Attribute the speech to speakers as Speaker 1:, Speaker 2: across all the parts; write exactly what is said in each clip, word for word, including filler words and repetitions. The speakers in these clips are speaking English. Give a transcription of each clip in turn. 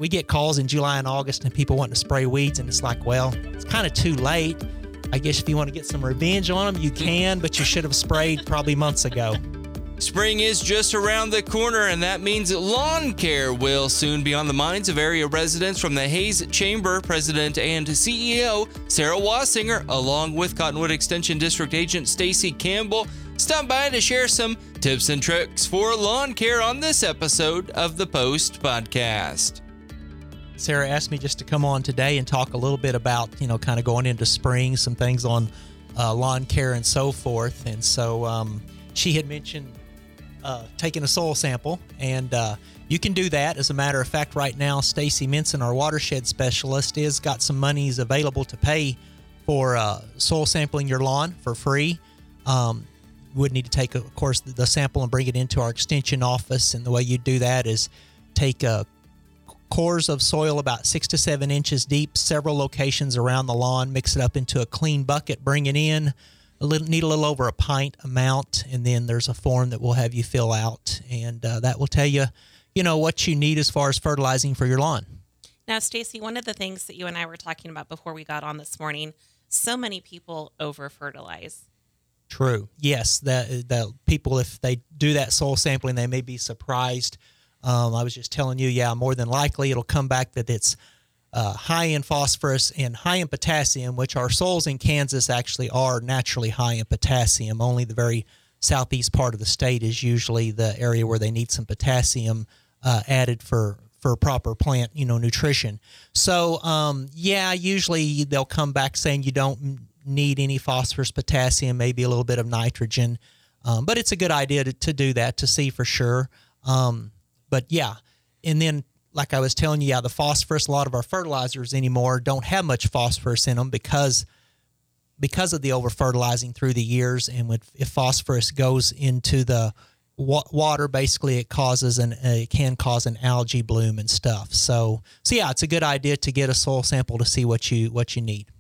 Speaker 1: we get calls in July and August and people wanting to spray weeds, and it's like, well, it's kind of too late. I guess if you want to get some revenge on them, you can, but you should have sprayed probably months ago.
Speaker 2: Spring is just around the corner, and that means that lawn care will soon be on the minds of area residents. From the Hayes Chamber, President and C E O Sarah Wassinger, along with Cottonwood Extension District Agent Stacy Campbell, stop by to share some tips and tricks for lawn care on this episode of the Post Podcast.
Speaker 1: Sarah asked me just to come on today and talk a little bit about, you know, kind of going into spring, some things on uh, lawn care and so forth. And so um, she had mentioned uh, taking a soil sample, and uh, you can do that. As a matter of fact, right now, Stacy Minson, our watershed specialist, is got some monies available to pay for uh, soil sampling your lawn for free. Um, you would need to take, of course, the sample and bring it into our extension office. And the way you do that is take a cores of soil about six to seven inches deep, several locations around the lawn, mix it up into a clean bucket, bring it in, a little, need a little over a pint amount, and then there's a form that we'll have you fill out, and uh, that will tell you, you know, what you need as far as fertilizing for your lawn.
Speaker 3: Now, Stacy, one of the things that you and I were talking about before we got on this morning, so many people over-fertilize.
Speaker 1: True. Yes, that the people, if they do that soil sampling, they may be surprised. Um, I was just telling you, yeah, more than likely it'll come back that it's uh, high in phosphorus and high in potassium, which our soils in Kansas actually are naturally high in potassium. Only the very southeast part of the state is usually the area where they need some potassium uh, added for, for proper plant, you know, nutrition. So, um, yeah, usually they'll come back saying you don't need any phosphorus, potassium, maybe a little bit of nitrogen. Um, but it's a good idea to, to do that to see for sure. Um, But yeah, and then like I was telling you, yeah, the phosphorus, a lot of our fertilizers anymore don't have much phosphorus in them because because of the over-fertilizing through the years. And with, if phosphorus goes into the wa- water, basically it causes an uh, it can cause an algae bloom and stuff. So so yeah, it's a good idea to get a soil sample to see what you what you need.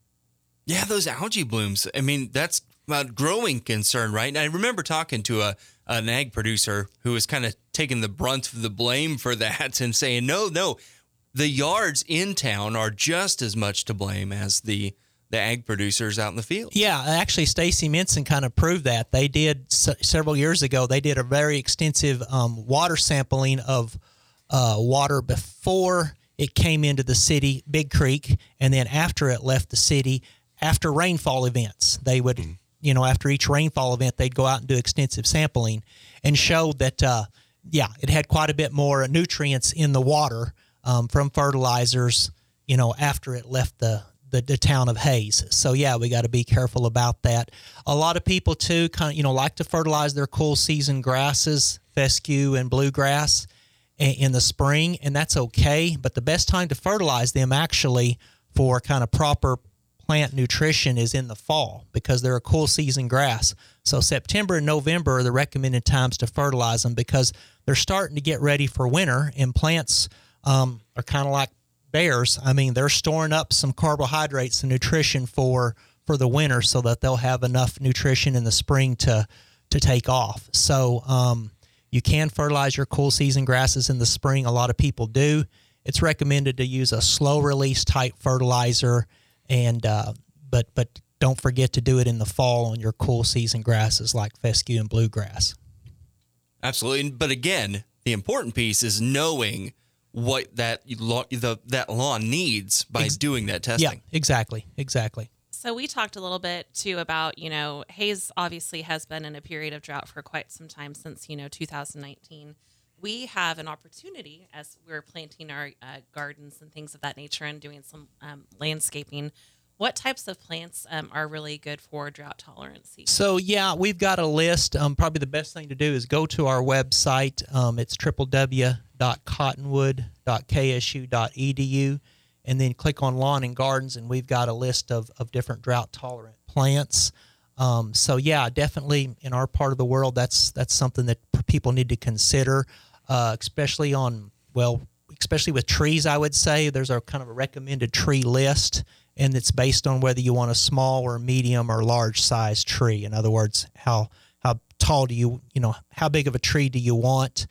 Speaker 2: Yeah, those algae blooms. I mean, that's a growing concern, right? And I remember talking to a an ag producer who was kind of taking the brunt of the blame for that and saying, no, no, the yards in town are just as much to blame as the the ag producers out in the field.
Speaker 1: Yeah, actually, Stacy Minson kind of proved that. They did s- several years ago. They did a very extensive um, water sampling of uh, water before it came into the city, Big Creek, and then after it left the city, after rainfall events. They would, mm. you know, after each rainfall event, they'd go out and do extensive sampling and showed that, uh, yeah, it had quite a bit more nutrients in the water um, from fertilizers, you know, after it left the The, the town of Hayes. So yeah, we got to be careful about that. A lot of people too, kind of, you know, like to fertilize their cool season grasses, fescue and bluegrass in the spring, and that's okay. But the best time to fertilize them actually for kind of proper plant nutrition is in the fall because they're a cool season grass. So September and November are the recommended times to fertilize them because they're starting to get ready for winter, and plants um, are kind of like bears. I mean, they're storing up some carbohydrates and nutrition for for the winter so that they'll have enough nutrition in the spring to to take off. So um, you can fertilize your cool season grasses in the spring. A lot of people do. It's recommended to use a slow release type fertilizer, and uh, but but don't forget to do it in the fall on your cool season grasses like fescue and bluegrass.
Speaker 2: Absolutely, but again, the important piece is knowing what that the that lawn needs by Ex- doing that testing.
Speaker 1: Yeah, exactly, exactly.
Speaker 3: So we talked a little bit too about, you know, Hayes obviously has been in a period of drought for quite some time since, you know, two thousand nineteen. We have an opportunity as we're planting our uh, gardens and things of that nature and doing some um, landscaping. What types of plants um, are really good for drought tolerancy? So,
Speaker 1: yeah, we've got a list. Um, probably the best thing to do is go to our website. Um, it's w w w dot cottonwood dot k s u dot e d u, and then click on Lawn and Gardens, and we've got a list of, of different drought-tolerant plants. Um, so, yeah, definitely in our part of the world, that's that's something that people need to consider, uh, especially on, well, especially with trees, I would say. There's a kind of a recommended tree list, and it's based on whether you want a small or medium or large size tree. In other words, how how tall do you, you know, how big of a tree do you want?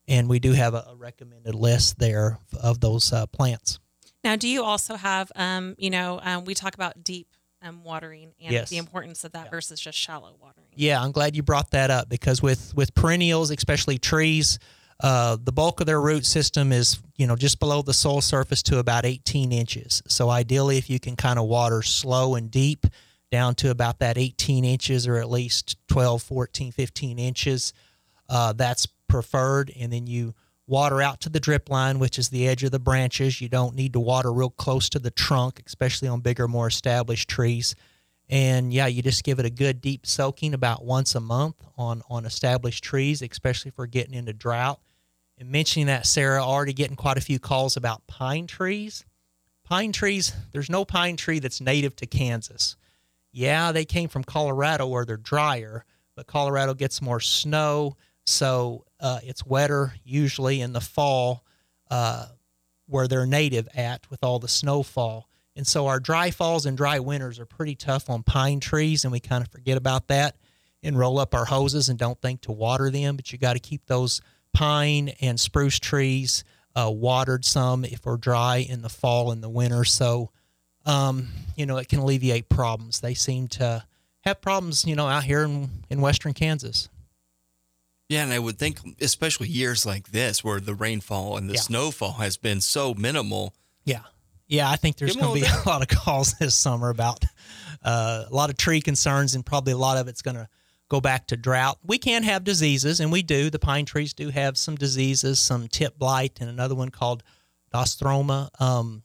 Speaker 1: and we do have a, a recommended list there of those uh, plants.
Speaker 3: Now, do you also have, um, you know, um, we talk about deep um, watering and
Speaker 1: Yes.
Speaker 3: the importance of that
Speaker 1: Yeah.
Speaker 3: versus just shallow watering?
Speaker 1: Yeah, I'm glad you brought that up, because with, with perennials, especially trees, uh, the bulk of their root system is, you know, just below the soil surface to about eighteen inches. So ideally, if you can kind of water slow and deep down to about that eighteen inches, or at least twelve, fourteen, fifteen inches, uh, that's preferred. And then you water out to the drip line, which is the edge of the branches. You don't need to water real close to the trunk, especially on bigger, more established trees. And yeah, you just give it a good deep soaking about once a month on, on established trees, especially if we're getting into drought. And mentioning that, Sarah, already getting quite a few calls about pine trees. Pine trees, there's no pine tree that's native to Kansas. Yeah, they came from Colorado where they're drier, but Colorado gets more snow, so uh, it's wetter usually in the fall uh, where they're native at with all the snowfall. And so our dry falls and dry winters are pretty tough on pine trees, and we kind of forget about that and roll up our hoses and don't think to water them. But you got to keep those pine and spruce trees uh, watered some if we're dry in the fall and the winter. So, um, you know, it can alleviate problems. They seem to have problems, you know, out here in, in western Kansas.
Speaker 2: Yeah, and I would think, especially years like this, where the rainfall and the
Speaker 1: Yeah.
Speaker 2: snowfall has been so minimal.
Speaker 1: Yeah. Yeah, I think there's
Speaker 2: Give 'em
Speaker 1: going to
Speaker 2: all
Speaker 1: be a lot of calls this summer about uh, a lot of tree concerns, and probably a lot of it's going to go back to drought. We can have diseases, and we do. The pine trees do have some diseases, some tip blight, and another one called Dostroma, um,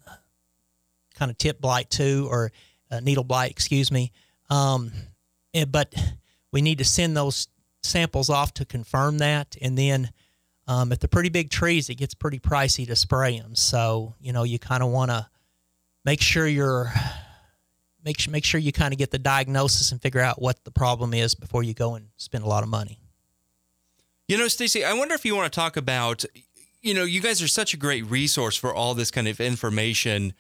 Speaker 1: kind of tip blight too, or uh, needle blight, excuse me. Um, eh, but we need to send those samples off to confirm that, and then um, if they're pretty big trees, it gets pretty pricey to spray them. So, you know, you kind of want to make sure you're make sure make sure you kind of get the diagnosis and figure out what the problem is before you go and spend a lot of money.
Speaker 2: You know, Stacy, I wonder if you want to talk about, you know, you guys are such a great resource for all this kind of information.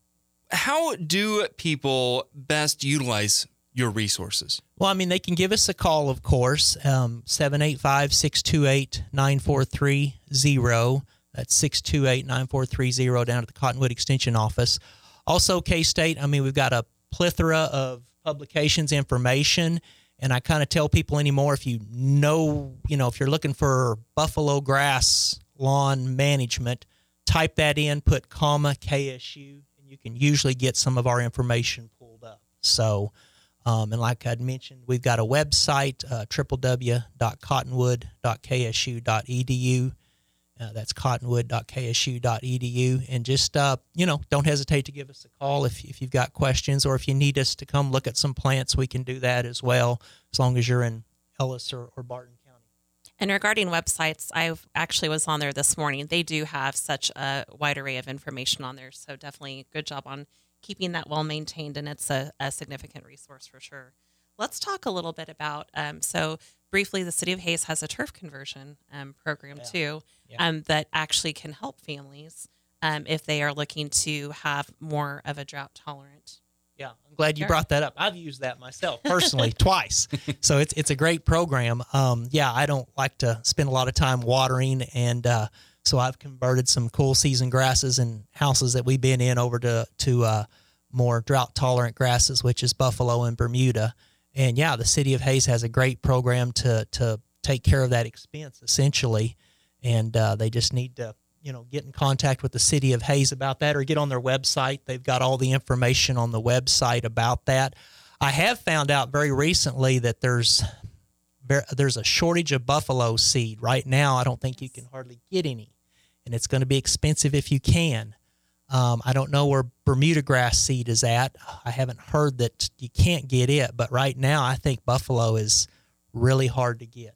Speaker 2: How do people best utilize your resources?
Speaker 1: Well, I mean, they can give us a call, of course, um, seven eight five, six two eight, nine four three zero. That's six two eight, nine four three zero down at the Cottonwood Extension Office. Also, K-State, I mean, we've got a plethora of publications, information, and I kind of tell people anymore, if you know, you know, if you're looking for buffalo grass lawn management, type that in, put comma K S U, and you can usually get some of our information pulled up. So, Um, and like I'd mentioned, we've got a website, uh, w w w dot cottonwood dot k s u dot e d u. Uh, that's cottonwood dot k s u dot e d u. And just, uh, you know, don't hesitate to give us a call if, if you've got questions, or if you need us to come look at some plants, we can do that as well, as long as you're in Ellis or, or Barton County.
Speaker 3: And regarding websites, I actually was on there this morning. They do have such a wide array of information on there. So definitely good job on keeping that well maintained, and it's a, a significant resource for sure. Let's talk a little bit about, um, so briefly, the City of Hays has a turf conversion um, program
Speaker 1: Yeah.
Speaker 3: too,
Speaker 1: Yeah.
Speaker 3: um, that actually can help families um, if they are looking to have more of a drought tolerant.
Speaker 1: Yeah, I'm glad you
Speaker 3: Sure.
Speaker 1: brought that up. I've used that myself personally twice. So it's it's a great program. Um, yeah, I don't like to spend a lot of time watering, and uh, so I've converted some cool season grasses and houses that we've been in over to to uh, more drought tolerant grasses, which is buffalo and Bermuda. And yeah, the City of Hays has a great program to to take care of that expense essentially, and uh, they just need to, you know, get in contact with the City of Hays about that, or get on their website. They've got all the information on the website about that. I have found out very recently that there's there's a shortage of buffalo seed right now. I don't think you can hardly get any, and it's going to be expensive if you can. Um, I don't know where Bermuda grass seed is at. I haven't heard that you can't get it, but right now I think buffalo is really hard to get.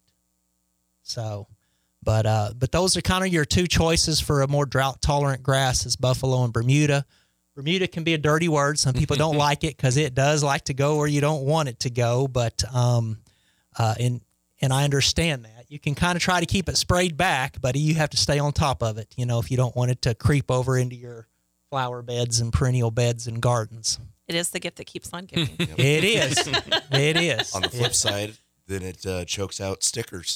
Speaker 1: So, but uh, but those are kind of your two choices for a more drought tolerant grass, is buffalo and Bermuda. Bermuda can be a dirty word. Some people don't like it because it does like to go where you don't want it to go. But um, uh, and and I understand that. You can kind of try to keep it sprayed back, but you have to stay on top of it, you know, if you don't want it to creep over into your flower beds and perennial beds and gardens.
Speaker 3: It is the gift that keeps on giving.
Speaker 1: It is. It is.
Speaker 4: On the flip
Speaker 1: It-
Speaker 4: side, then it uh, chokes out stickers.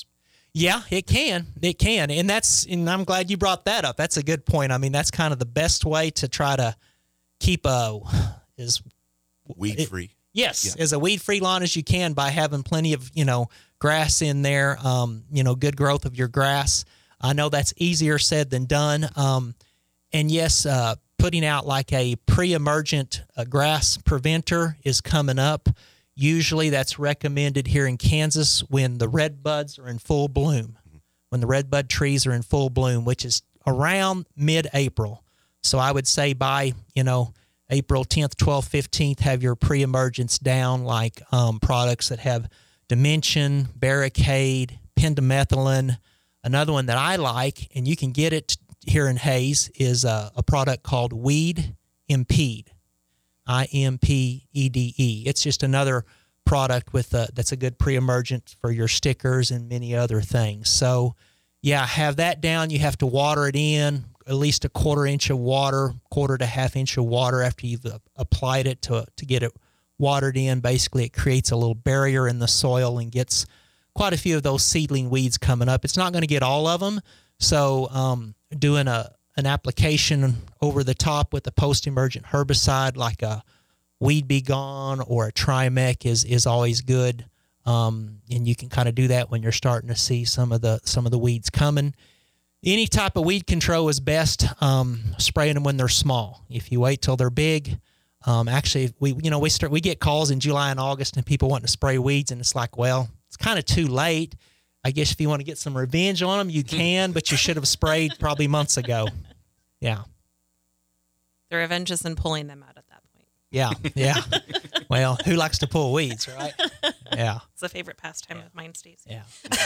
Speaker 1: Yeah, it can. It can. And that's, and I'm glad you brought that up. That's a good point. I mean, that's kind of the best way to try to keep a, is
Speaker 4: Weed free.
Speaker 1: Yes,
Speaker 4: Yeah.
Speaker 1: as a weed-free lawn as you can by having plenty of, you know, grass in there, um, you know, good growth of your grass. I know that's easier said than done. Um, and yes, uh, putting out like a pre-emergent uh, grass preventer is coming up. Usually that's recommended here in Kansas when the red buds are in full bloom, when the red bud trees are in full bloom, which is around mid-April. So I would say by, you know, April tenth, twelfth, fifteenth, have your pre-emergence down, like um, products that have Dimension, Barricade, pendimethalin. Another one that I like, and you can get it here in Hayes, is a, a product called Weed Impede. I M P E D E. It's just another product with a, that's a good pre-emergent for your stickers and many other things. So, yeah, have that down. You have to water it in, at least a quarter inch of water, quarter to half inch of water after you've uh, applied it to to get it watered in. Basically, it creates a little barrier in the soil and gets quite a few of those seedling weeds coming up. It's not going to get all of them, so um, doing a an application over the top with a post-emergent herbicide like a Weed Be Gone or a Trimec is is always good, um, and you can kind of do that when you're starting to see some of the some of the weeds coming. Any type of weed control is best um, spraying them when they're small. If you wait till they're big, um, actually we you know we start we get calls in July and August and people wanting to spray weeds, and it's like, well, it's kind of too late. I guess if you want to get some revenge on them, you can, but you should have sprayed probably months ago. Yeah.
Speaker 3: The revenge is in pulling them out at that point.
Speaker 1: Yeah, yeah. Well, who likes to pull weeds, right? Yeah.
Speaker 3: It's a favorite pastime of mine, Stacey.
Speaker 1: Yeah.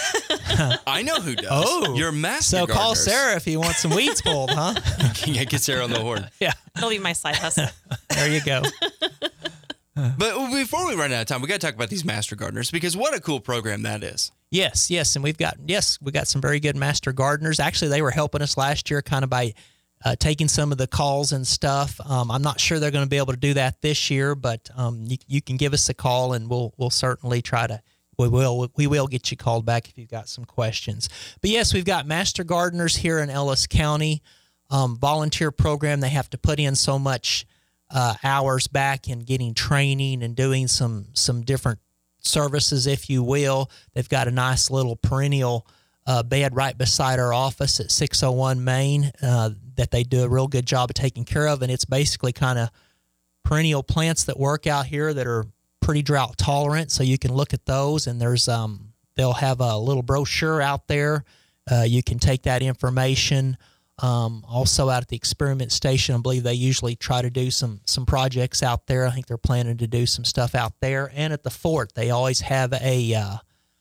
Speaker 2: I know who does.
Speaker 1: Oh.
Speaker 2: Your master
Speaker 1: So call
Speaker 2: gardeners.
Speaker 1: Sarah if you want some weeds pulled, huh?
Speaker 2: Yeah, get Sarah on the horn.
Speaker 1: Yeah.
Speaker 3: It'll be my side hustle.
Speaker 1: There you go.
Speaker 2: But before we run out of time, we got to talk about these master gardeners because what a cool program that is.
Speaker 1: Yes, yes, and we've got yes, we got some very good master gardeners. Actually, they were helping us last year, kind of by uh, taking some of the calls and stuff. Um, I'm not sure they're going to be able to do that this year, but um, you, you can give us a call, and we'll we'll certainly try to. We will we will get you called back if you've got some questions. But yes, we've got master gardeners here in Ellis County. Um, volunteer program. They have to put in so much uh, hours back in getting training and doing some some different services, if you will. They've got a nice little perennial uh, bed right beside our office at six oh one Main uh, that they do a real good job of taking care of, and it's basically kind of perennial plants that work out here that are pretty drought tolerant, so you can look at those, and there's um they'll have a little brochure out there. Uh, you can take that information. Um, also out at the experiment station, I believe they usually try to do some some projects out there. I think they're planning to do some stuff out there. And at the fort, they always have a uh,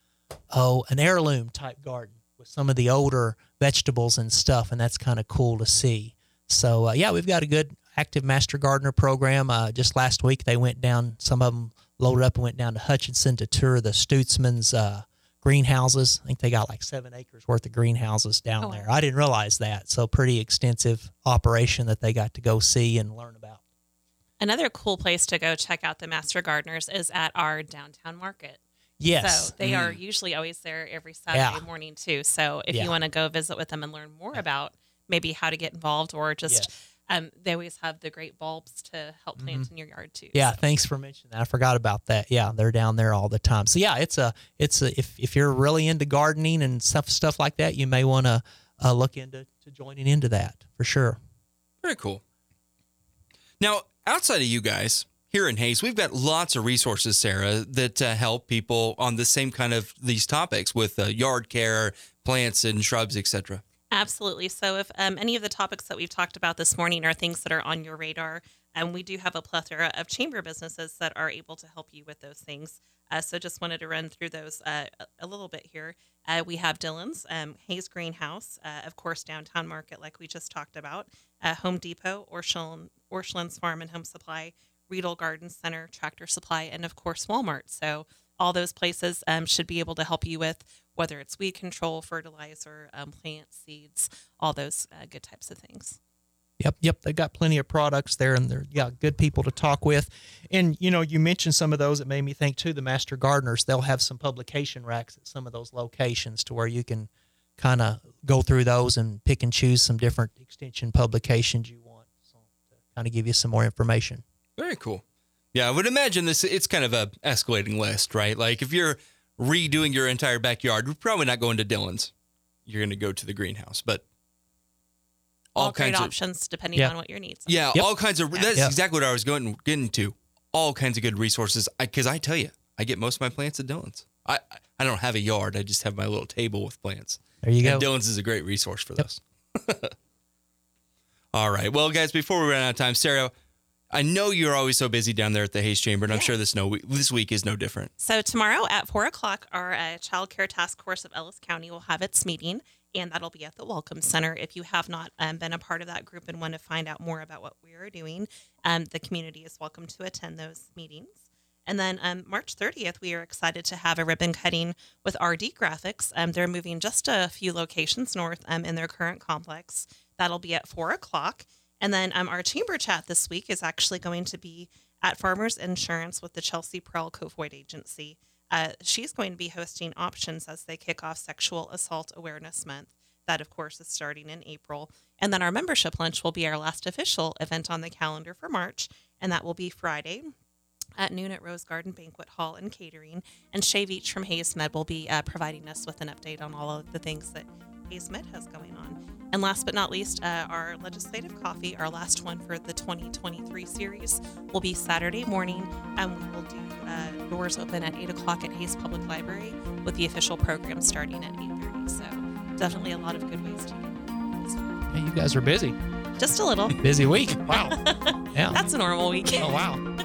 Speaker 1: oh an heirloom type garden with some of the older vegetables and stuff, and that's kind of cool to see. So uh, yeah, we've got a good active master gardener program. Uh, just last week, they went down. Some of them loaded up and went down to Hutchinson to tour the Stutzman's uh, greenhouses. I think they got like seven acres worth of greenhouses down
Speaker 3: Oh, wow.
Speaker 1: there. I didn't realize that. So pretty extensive operation that they got to go see and learn about.
Speaker 3: Another cool place to go check out the Master Gardeners is at our downtown market.
Speaker 1: Yes.
Speaker 3: So they are usually always there every Saturday
Speaker 1: Yeah.
Speaker 3: morning too. So if
Speaker 1: Yeah.
Speaker 3: you want to go visit with them and learn more about maybe how to get involved or just
Speaker 1: Yes.
Speaker 3: um, they always have the great bulbs to help plant in your yard too.
Speaker 1: Yeah,
Speaker 3: So.
Speaker 1: thanks for mentioning that. I forgot about that. Yeah, they're down there all the time. So yeah, it's a it's a if if you're really into gardening and stuff stuff like that, you may want to uh, look into to joining into that for sure.
Speaker 2: Very cool. Now, outside of you guys, here in Hayes, we've got lots of resources, Sarah, that uh, help people on the same kind of these topics with uh, yard care, plants and shrubs, et cetera.
Speaker 3: Absolutely. So if um, any of the topics that we've talked about this morning are things that are on your radar, um, we do have a plethora of chamber businesses that are able to help you with those things. Uh, so just wanted to run through those uh, a little bit here. Uh, we have Dillon's, um, Hayes Greenhouse, uh, of course, Downtown Market, like we just talked about, uh, Home Depot, Orscheln, Orscheln's Farm and Home Supply, Riedel Garden Center, Tractor Supply, and of course, Walmart. So all those places um, should be able to help you with whether it's weed control, fertilizer, um, plant seeds, all those uh, good types of things.
Speaker 1: Yep, yep. They got plenty of products there, and they're yeah, good people to talk with. And you know, you mentioned some of those. It made me think too. The Master Gardeners, they'll have some publication racks at some of those locations to where you can kind of go through those and pick and choose some different extension publications you want. So to kind of give you some more information.
Speaker 2: Very cool. Yeah, I would imagine this. It's kind of a escalating list, right? Like if you're redoing your entire backyard, you're probably not going to Dillon's. You're going to go to the greenhouse, but.
Speaker 3: All,
Speaker 2: all
Speaker 3: great
Speaker 2: kinds
Speaker 3: options
Speaker 2: of,
Speaker 3: depending
Speaker 1: yeah.
Speaker 3: on what your needs are.
Speaker 2: Yeah,
Speaker 1: Yep.
Speaker 2: all kinds of. That's
Speaker 1: Yep.
Speaker 2: exactly what I was going getting to. All kinds of good resources. Because I, I tell you, I get most of my plants at Dillon's. I I don't have a yard. I just have my little table with plants.
Speaker 1: There you
Speaker 2: and
Speaker 1: go.
Speaker 2: Dillon's is a great resource for
Speaker 1: Yep.
Speaker 2: those. All right. Well, guys, before we run out of time, Sarah, I know you're always so busy down there at the Hayes Chamber, and I'm
Speaker 3: Yeah.
Speaker 2: sure this no this week is no different.
Speaker 3: So tomorrow at four o'clock, our uh, Child Care Task Force of Ellis County will have its meeting, and that'll be at the Welcome Center. If you have not um, been a part of that group and want to find out more about what we are doing, um, the community is welcome to attend those meetings. And then um, March thirtieth, we are excited to have a ribbon cutting with R D Graphics. Um, they're moving just a few locations north um, in their current complex. That'll be at four o'clock. And then um, our chamber chat this week is actually going to be at Farmers Insurance with the Chelsea Pearl Cofoid Agency. Uh, she's going to be hosting options as they kick off Sexual Assault Awareness Month. That, of course, is starting in April. And then our membership lunch will be our last official event on the calendar for March, and that will be Friday at noon at Rose Garden Banquet Hall and Catering. And Shay Veach from Hayes Med will be uh, providing us with an update on all of the things that Hayes Med has going on. And last but not least, uh, our legislative coffee, our last one for the twenty twenty-three series, will be Saturday morning, and we will do uh, doors open at eight o'clock at Hayes Public Library with the official program starting at eight thirty. So definitely a lot of good ways to get this week.
Speaker 1: Hey, you guys are busy.
Speaker 3: Just a little.
Speaker 1: Busy week. Wow. Yeah.
Speaker 3: That's a normal week.
Speaker 1: Oh, wow.